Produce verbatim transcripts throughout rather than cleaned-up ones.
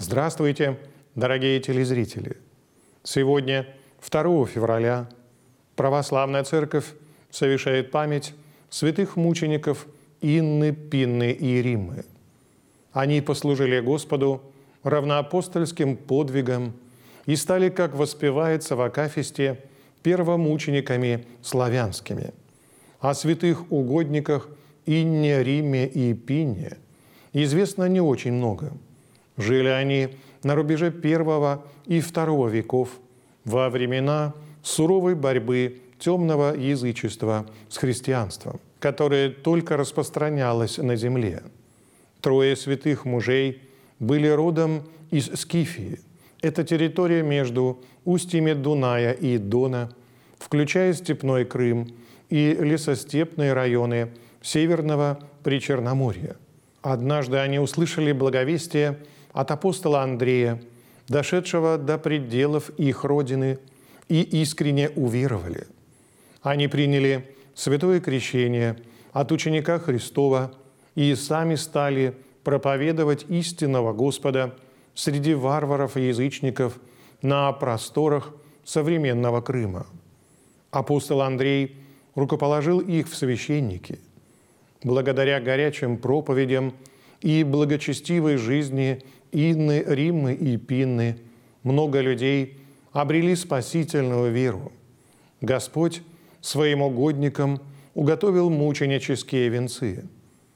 Здравствуйте, дорогие телезрители! Сегодня, второго февраля, Православная Церковь совершает память святых мучеников Инны, Пинны и Риммы. Они послужили Господу равноапостольским подвигом и стали, как воспевается в акафисте, первомучениками славянскими. О святых угодниках Инне, Римме и Пинне известно не очень много. Жили они на рубеже первого и второго веков во времена суровой борьбы темного язычества с христианством, которое только распространялось на земле. Трое святых мужей были родом из Скифии. Это территория между устьями Дуная и Дона, включая степной Крым и лесостепные районы Северного Причерноморья. Однажды они услышали благовестие от апостола Андрея, дошедшего до пределов их родины, и искренне уверовали. Они приняли святое крещение от ученика Христова и сами стали проповедовать истинного Господа среди варваров и язычников на просторах современного Крыма. Апостол Андрей рукоположил их в священники. Благодаря горячим проповедям и благочестивой жизни Инны, Риммы и Пинны много людей обрели спасительную веру. Господь своим угодникам уготовил мученические венцы.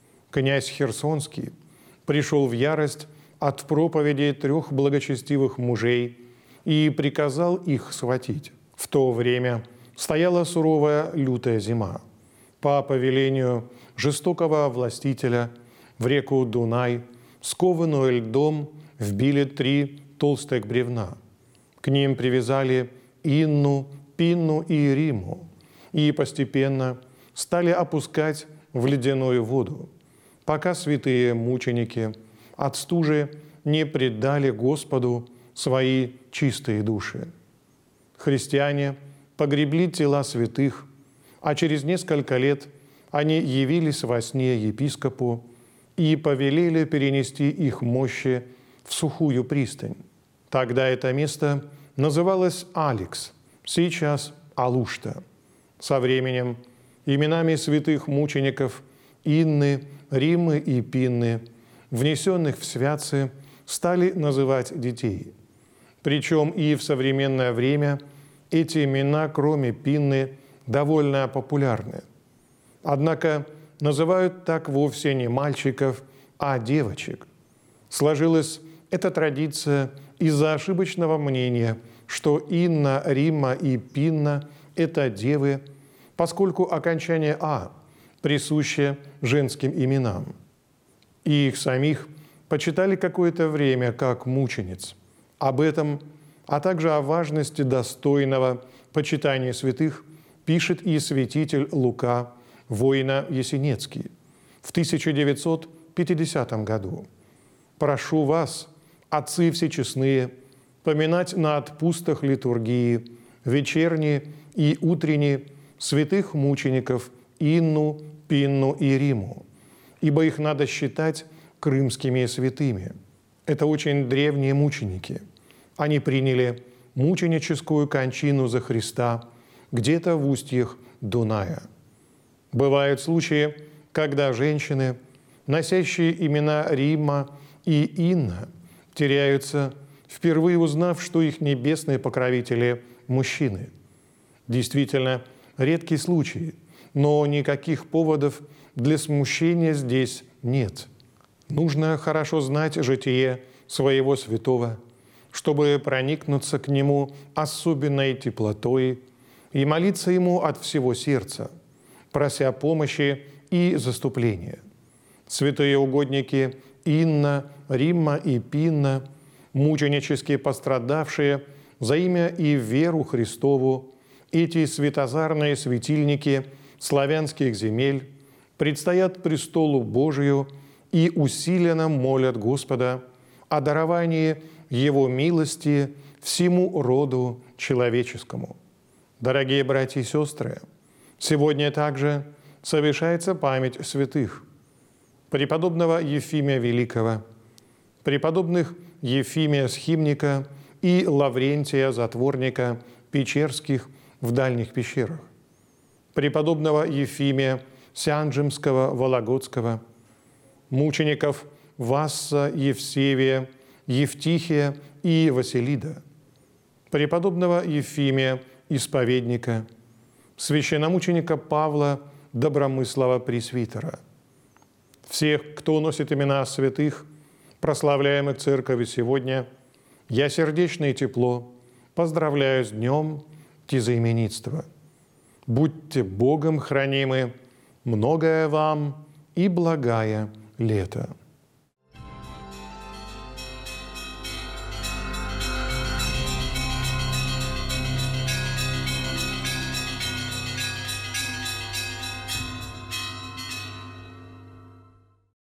Князь Херсонский пришел в ярость от проповеди трех благочестивых мужей и приказал их схватить. В то время стояла суровая лютая зима. По повелению жестокого властителя в реку Дунай, скованную льдом, вбили три толстых бревна. К ним привязали Инну, Пинну и Римму и постепенно стали опускать в ледяную воду, пока святые мученики от стужи не предали Господу свои чистые души. Христиане погребли тела святых, а через несколько лет они явились во сне епископу и повелели перенести их мощи в сухую пристань. Тогда это место называлось Аликс, сейчас Алушта. Со временем именами святых мучеников Инны, Риммы и Пинны, внесенных в святцы, стали называть детей. Причем и в современное время эти имена, кроме Пинны, довольно популярны. Однако называют так вовсе не мальчиков, а девочек. Сложилась эта традиция из-за ошибочного мнения, что Инна, Римма и Пинна – это девы, поскольку окончание «а» присуще женским именам. И их самих почитали какое-то время как мучениц. Об этом, а также о важности достойного почитания святых пишет и святитель Лука Воино-Есенецкий в тысяча девятьсот пятидесятом году. «Прошу вас, отцы всечестные, поминать на отпустах литургии вечерние и утренние святых мучеников Инну, Пинну и Римму, ибо их надо считать крымскими святыми. Это очень древние мученики. Они приняли мученическую кончину за Христа где-то в устьях Дуная. Бывают случаи, когда женщины, носящие имена Римма и Инна, теряются, впервые узнав, что их небесные покровители – мужчины. Действительно, редкий случай, но никаких поводов для смущения здесь нет. Нужно хорошо знать житие своего святого, чтобы проникнуться к нему особенной теплотой и молиться ему от всего сердца, прося помощи и заступления. Святые угодники Инна, Римма и Пинна, мученически пострадавшие за имя и веру Христову, эти светозарные светильники славянских земель предстоят престолу Божию и усиленно молят Господа о даровании Его милости всему роду человеческому. Дорогие братья и сестры, сегодня также совершается память святых преподобного Ефимия Великого, преподобных Ефимия Схимника и Лаврентия Затворника Печерских в дальних пещерах, преподобного Ефимия Сянджимского Вологодского, мучеников Васса, Евсевия, Евтихия и Василида, преподобного Ефимия Исповедника, священномученика Павла Добромыслова Пресвитера, всех, кто носит имена святых, прославляемых Церковью сегодня, я сердечно и тепло поздравляю с днем тезаименитства. Будьте Богом хранимы, многое вам и благая лето.